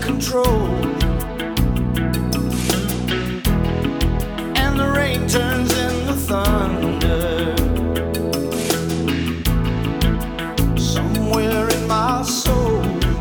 control, and the rain turns into thunder. Somewhere in my soul,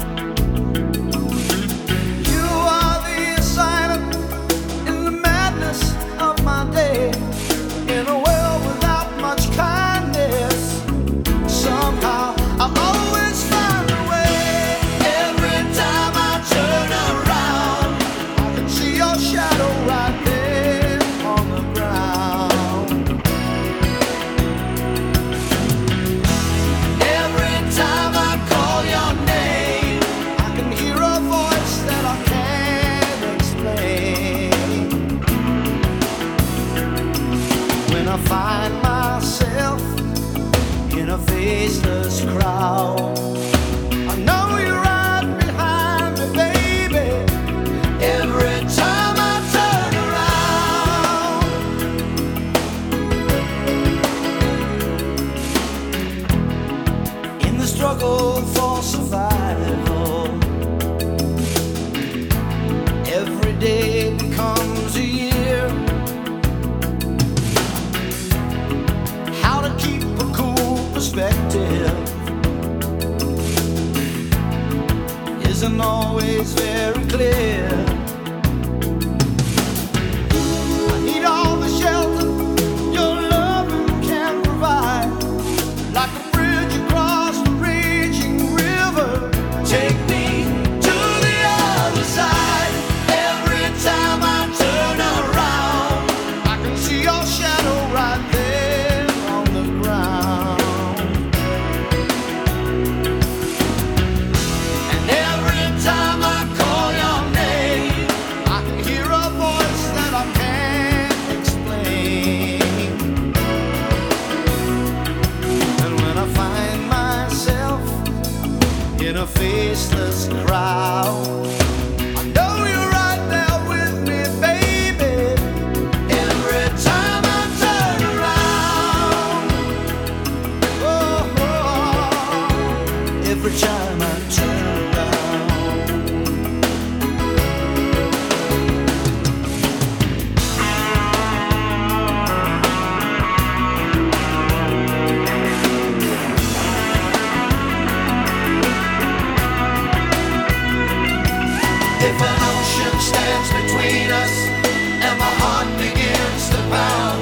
you are the silent in the madness of my day. In a world without much kindness, somehow I always find a way. Every time I turn around, I can see your shadow right there on the ground. Every time I call your name, I can hear a voice that I can't explain. When I find myself in a faceless crowd, I know you're right behind me, baby. Every time I turn around, in the struggle for survival, every day becomes a year. How to keep a cool perspective isn't always very clear. I need all the shelter your loving can provide, like a bridge across the raging river. Take me to the other side. Every time I turn around, I can see your shadow right there on the ground. And every time I call your name, I can hear a voice that I can't explain. And when I find myself in a faceless crowd, I know you're right there with me, baby. Every time I turn around, oh, oh, every time I turn around. If an ocean stands between us and my heart begins to pound,